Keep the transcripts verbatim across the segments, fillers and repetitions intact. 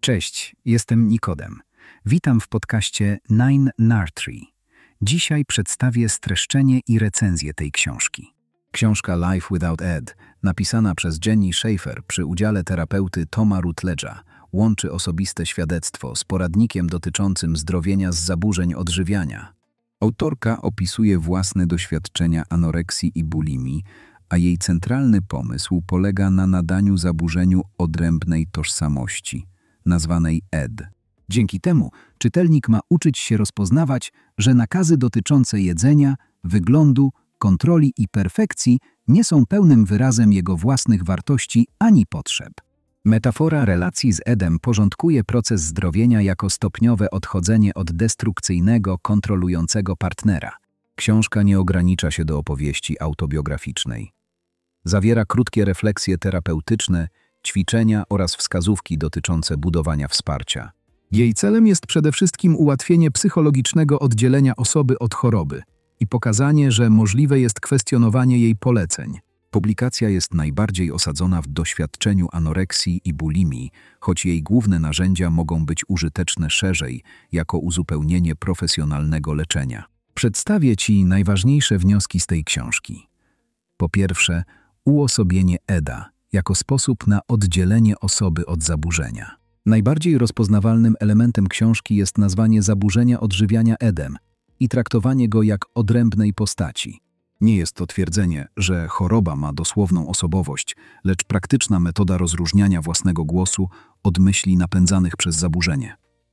Cześć, jestem Nikodem. Witam w podcaście Nine Nartree. Dzisiaj przedstawię streszczenie i recenzję tej książki. Książka Life Without Ed, napisana przez Jenny Schaefer przy udziale terapeuty Toma Rutledge'a, łączy osobiste świadectwo z poradnikiem dotyczącym zdrowienia z zaburzeń odżywiania. Autorka opisuje własne doświadczenia anoreksji i bulimii, a jej centralny pomysł polega na nadaniu zaburzeniu odrębnej tożsamości, nazwanej Ed. Dzięki temu czytelnik ma uczyć się rozpoznawać, że nakazy dotyczące jedzenia, wyglądu, kontroli i perfekcji nie są pełnym wyrazem jego własnych wartości ani potrzeb. Metafora relacji z Edem porządkuje proces zdrowienia jako stopniowe odchodzenie od destrukcyjnego, kontrolującego partnera. Książka nie ogranicza się do opowieści autobiograficznej. Zawiera krótkie refleksje terapeutyczne, ćwiczenia oraz wskazówki dotyczące budowania wsparcia. Jej celem jest przede wszystkim ułatwienie psychologicznego oddzielenia osoby od choroby i pokazanie, że możliwe jest kwestionowanie jej poleceń. Publikacja jest najbardziej osadzona w doświadczeniu anoreksji i bulimii, choć jej główne narzędzia mogą być użyteczne szerzej, jako uzupełnienie profesjonalnego leczenia. Przedstawię Ci najważniejsze wnioski z tej książki. Po pierwsze, uosobienie Eda jako sposób na oddzielenie osoby od zaburzenia. Najbardziej rozpoznawalnym elementem książki jest nazwanie zaburzenia odżywiania Edem i traktowanie go jak odrębnej postaci. Nie jest to twierdzenie, że choroba ma dosłowną osobowość, lecz praktyczna metoda rozróżniania własnego głosu od myśli napędzanych przez zaburzenie.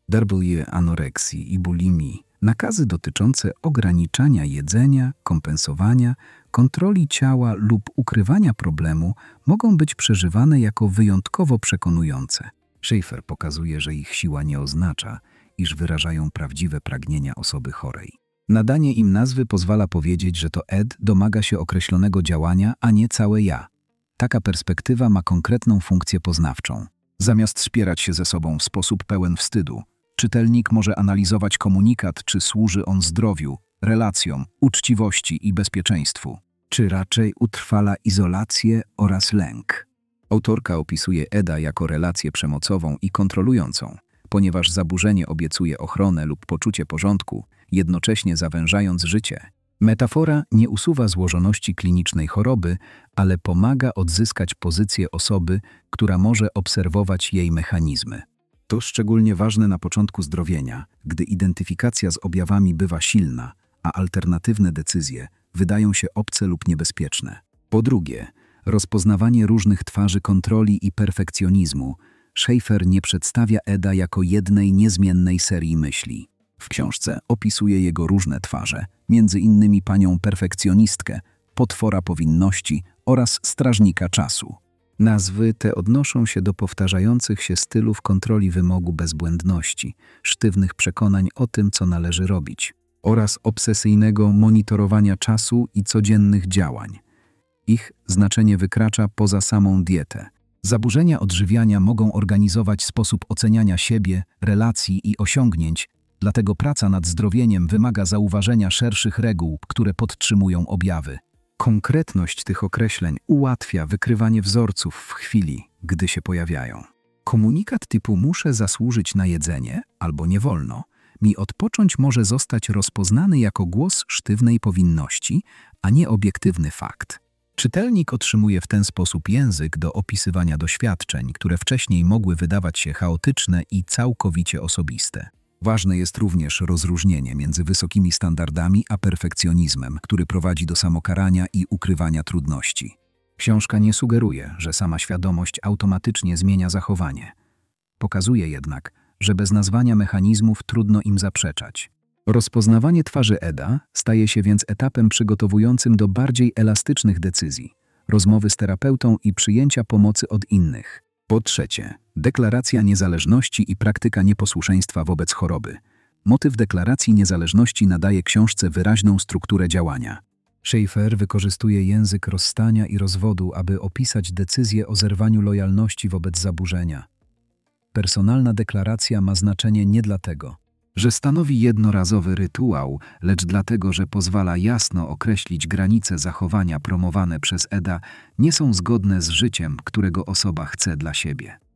W anoreksji i bulimii nakazy dotyczące ograniczania jedzenia, kompensowania, kontroli ciała lub ukrywania problemu mogą być przeżywane jako wyjątkowo przekonujące. Schaefer pokazuje, że ich siła nie oznacza, iż wyrażają prawdziwe pragnienia osoby chorej. Nadanie im nazwy pozwala powiedzieć, że to Ed domaga się określonego działania, a nie całe ja. Taka perspektywa ma konkretną funkcję poznawczą. Zamiast spierać się ze sobą w sposób pełen wstydu, czytelnik może analizować komunikat, czy służy on zdrowiu, relacjom, uczciwości i bezpieczeństwu, czy raczej utrwala izolację oraz lęk. Autorka opisuje Eda jako relację przemocową i kontrolującą, ponieważ zaburzenie obiecuje ochronę lub poczucie porządku, jednocześnie zawężając życie. Metafora nie usuwa złożoności klinicznej choroby, ale pomaga odzyskać pozycję osoby, która może obserwować jej mechanizmy. To szczególnie ważne na początku zdrowienia, gdy identyfikacja z objawami bywa silna, a alternatywne decyzje wydają się obce lub niebezpieczne. Po drugie, rozpoznawanie różnych twarzy kontroli i perfekcjonizmu. Schaefer nie przedstawia Eda jako jednej niezmiennej serii myśli. W książce opisuje jego różne twarze, między innymi panią perfekcjonistkę, potwora powinności oraz strażnika czasu. Nazwy te odnoszą się do powtarzających się stylów kontroli wymogu bezbłędności, sztywnych przekonań o tym, co należy robić, oraz obsesyjnego monitorowania czasu i codziennych działań. Ich znaczenie wykracza poza samą dietę. Zaburzenia odżywiania mogą organizować sposób oceniania siebie, relacji i osiągnięć, dlatego praca nad zdrowieniem wymaga zauważenia szerszych reguł, które podtrzymują objawy. Konkretność tych określeń ułatwia wykrywanie wzorców w chwili, gdy się pojawiają. Komunikat typu muszę zasłużyć na jedzenie albo nie wolno mi odpocząć może zostać rozpoznany jako głos sztywnej powinności, a nie obiektywny fakt. Czytelnik otrzymuje w ten sposób język do opisywania doświadczeń, które wcześniej mogły wydawać się chaotyczne i całkowicie osobiste. Ważne jest również rozróżnienie między wysokimi standardami a perfekcjonizmem, który prowadzi do samokarania i ukrywania trudności. Książka nie sugeruje, że sama świadomość automatycznie zmienia zachowanie. Pokazuje jednak, że bez nazwania mechanizmów trudno im zaprzeczać. Rozpoznawanie twarzy Eda staje się więc etapem przygotowującym do bardziej elastycznych decyzji, rozmowy z terapeutą i przyjęcia pomocy od innych. Po trzecie, deklaracja niezależności i praktyka nieposłuszeństwa wobec choroby. Motyw deklaracji niezależności nadaje książce wyraźną strukturę działania. Schaefer wykorzystuje język rozstania i rozwodu, aby opisać decyzję o zerwaniu lojalności wobec zaburzenia. Personalna deklaracja ma znaczenie nie dlatego, że stanowi jednorazowy rytuał, lecz dlatego, że pozwala jasno określić granice zachowania promowane przez Eda nie są zgodne z życiem, którego osoba chce dla siebie.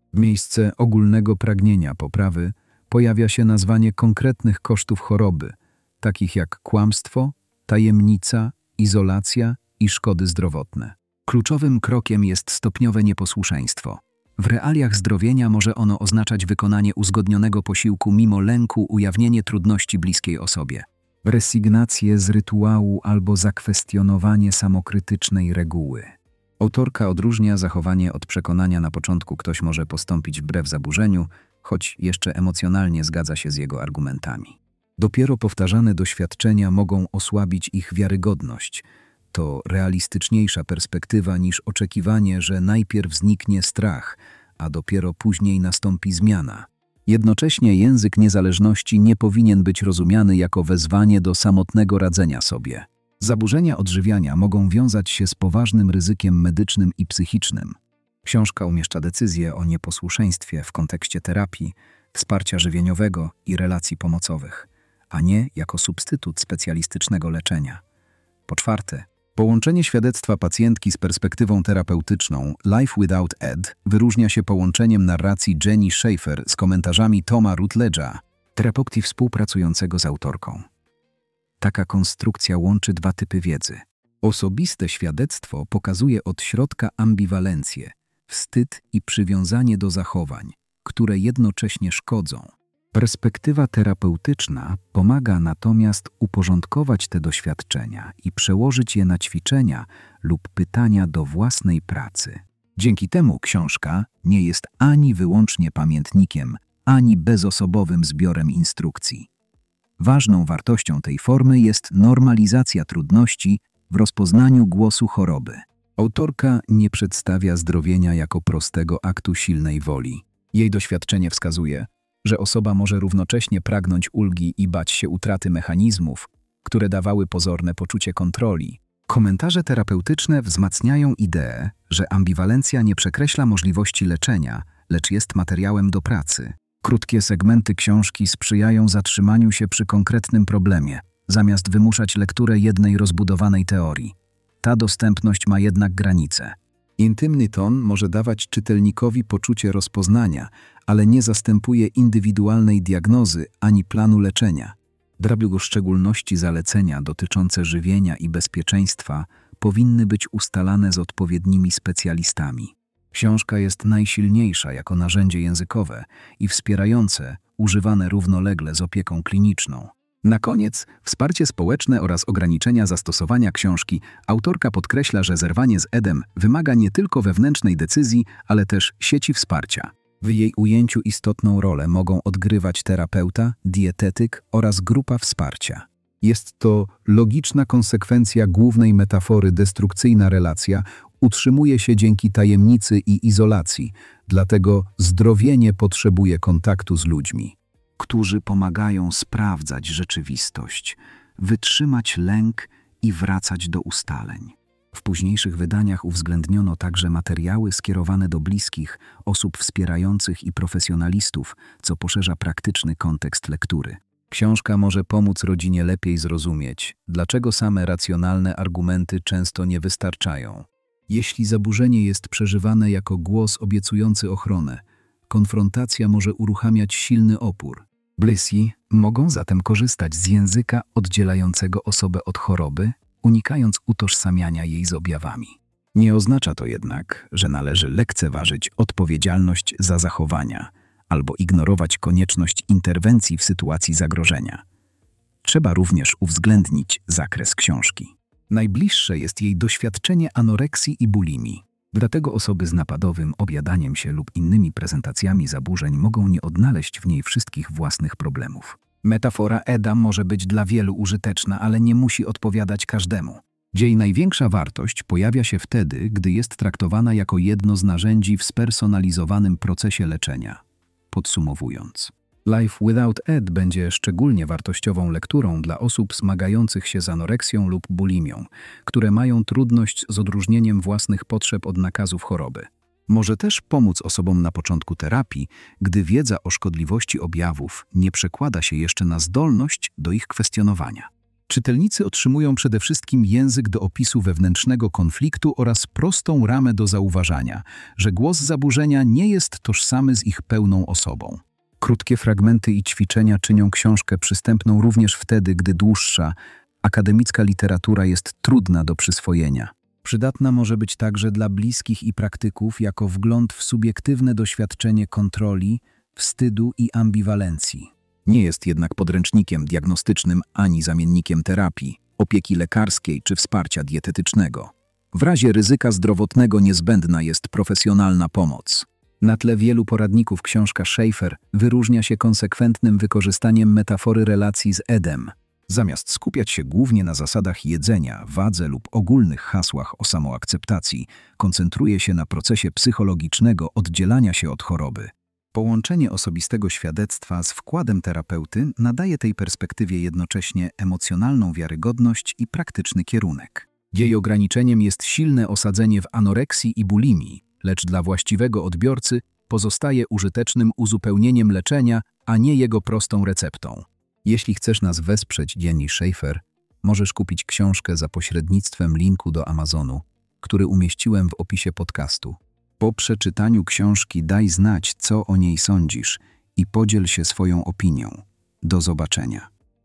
W miejsce ogólnego pragnienia poprawy pojawia się nazwanie konkretnych kosztów choroby, takich jak kłamstwo, tajemnica, izolacja i szkody zdrowotne. Kluczowym krokiem jest stopniowe nieposłuszeństwo. W realiach zdrowienia może ono oznaczać wykonanie uzgodnionego posiłku mimo lęku, ujawnienie trudności bliskiej osobie, resygnację z rytuału albo zakwestionowanie samokrytycznej reguły. Autorka odróżnia zachowanie od przekonania. Na początku ktoś może postąpić wbrew zaburzeniu, choć jeszcze emocjonalnie zgadza się z jego argumentami. Dopiero powtarzane doświadczenia mogą osłabić ich wiarygodność. To realistyczniejsza perspektywa niż oczekiwanie, że najpierw zniknie strach, a dopiero później nastąpi zmiana. Jednocześnie język niezależności nie powinien być rozumiany jako wezwanie do samotnego radzenia sobie. Zaburzenia odżywiania mogą wiązać się z poważnym ryzykiem medycznym i psychicznym. Książka umieszcza decyzję o nieposłuszeństwie w kontekście terapii, wsparcia żywieniowego i relacji pomocowych, a nie jako substytut specjalistycznego leczenia. Po czwarte, połączenie świadectwa pacjentki z perspektywą terapeutyczną Life Without Ed wyróżnia się połączeniem narracji Jenny Schaefer z komentarzami Toma Rutledge'a, terapeuty współpracującego z autorką. Taka konstrukcja łączy dwa typy wiedzy. Osobiste świadectwo pokazuje od środka ambiwalencję, wstyd i przywiązanie do zachowań, które jednocześnie szkodzą. Perspektywa terapeutyczna pomaga natomiast uporządkować te doświadczenia i przełożyć je na ćwiczenia lub pytania do własnej pracy. Dzięki temu książka nie jest ani wyłącznie pamiętnikiem, ani bezosobowym zbiorem instrukcji. Ważną wartością tej formy jest normalizacja trudności w rozpoznaniu głosu choroby. Autorka nie przedstawia zdrowienia jako prostego aktu silnej woli. Jej doświadczenie wskazuje, że osoba może równocześnie pragnąć ulgi i bać się utraty mechanizmów, które dawały pozorne poczucie kontroli. Komentarze terapeutyczne wzmacniają ideę, że ambiwalencja nie przekreśla możliwości leczenia, lecz jest materiałem do pracy. Krótkie segmenty książki sprzyjają zatrzymaniu się przy konkretnym problemie, zamiast wymuszać lekturę jednej rozbudowanej teorii. Ta dostępność ma jednak granice. Intymny ton może dawać czytelnikowi poczucie rozpoznania, ale nie zastępuje indywidualnej diagnozy ani planu leczenia. Dlatego szczególności zalecenia dotyczące żywienia i bezpieczeństwa powinny być ustalane z odpowiednimi specjalistami. Książka jest najsilniejsza jako narzędzie językowe i wspierające, używane równolegle z opieką kliniczną. Na koniec, wsparcie społeczne oraz ograniczenia zastosowania książki. Autorka podkreśla, że zerwanie z Edem wymaga nie tylko wewnętrznej decyzji, ale też sieci wsparcia. W jej ujęciu istotną rolę mogą odgrywać terapeuta, dietetyk oraz grupa wsparcia. Jest to logiczna konsekwencja głównej metafory destrukcyjna relacja utrzymuje się dzięki tajemnicy i izolacji, dlatego zdrowienie potrzebuje kontaktu z ludźmi, którzy pomagają sprawdzać rzeczywistość, wytrzymać lęk i wracać do ustaleń. W późniejszych wydaniach uwzględniono także materiały skierowane do bliskich, osób wspierających i profesjonalistów, co poszerza praktyczny kontekst lektury. Książka może pomóc rodzinie lepiej zrozumieć, dlaczego same racjonalne argumenty często nie wystarczają. Jeśli zaburzenie jest przeżywane jako głos obiecujący ochronę, konfrontacja może uruchamiać silny opór. Bliscy mogą zatem korzystać z języka oddzielającego osobę od choroby, unikając utożsamiania jej z objawami. Nie oznacza to jednak, że należy lekceważyć odpowiedzialność za zachowania albo ignorować konieczność interwencji w sytuacji zagrożenia. Trzeba również uwzględnić zakres książki. Najbliższe jest jej doświadczenie anoreksji i bulimii. Dlatego osoby z napadowym objadaniem się lub innymi prezentacjami zaburzeń mogą nie odnaleźć w niej wszystkich własnych problemów. Metafora Eda może być dla wielu użyteczna, ale nie musi odpowiadać każdemu. Jej największa wartość pojawia się wtedy, gdy jest traktowana jako jedno z narzędzi w spersonalizowanym procesie leczenia. Podsumowując, Life Without Ed będzie szczególnie wartościową lekturą dla osób zmagających się z anoreksją lub bulimią, które mają trudność z odróżnieniem własnych potrzeb od nakazów choroby. Może też pomóc osobom na początku terapii, gdy wiedza o szkodliwości objawów nie przekłada się jeszcze na zdolność do ich kwestionowania. Czytelnicy otrzymują przede wszystkim język do opisu wewnętrznego konfliktu oraz prostą ramę do zauważania, że głos zaburzenia nie jest tożsamy z ich pełną osobą. Krótkie fragmenty i ćwiczenia czynią książkę przystępną również wtedy, gdy dłuższa, akademicka literatura jest trudna do przyswojenia. Przydatna może być także dla bliskich i praktyków jako wgląd w subiektywne doświadczenie kontroli, wstydu i ambiwalencji. Nie jest jednak podręcznikiem diagnostycznym ani zamiennikiem terapii, opieki lekarskiej czy wsparcia dietetycznego. W razie ryzyka zdrowotnego niezbędna jest profesjonalna pomoc. Na tle wielu poradników książka Schaefer wyróżnia się konsekwentnym wykorzystaniem metafory relacji z Edem. Zamiast skupiać się głównie na zasadach jedzenia, wadze lub ogólnych hasłach o samoakceptacji, koncentruje się na procesie psychologicznego oddzielania się od choroby. Połączenie osobistego świadectwa z wkładem terapeuty nadaje tej perspektywie jednocześnie emocjonalną wiarygodność i praktyczny kierunek. Jej ograniczeniem jest silne osadzenie w anoreksji i bulimii, lecz dla właściwego odbiorcy pozostaje użytecznym uzupełnieniem leczenia, a nie jego prostą receptą. Jeśli chcesz nas wesprzeć, Jenny Schaefer, możesz kupić książkę za pośrednictwem linku do Amazonu, który umieściłem w opisie podcastu. Po przeczytaniu książki daj znać, co o niej sądzisz i podziel się swoją opinią. Do zobaczenia.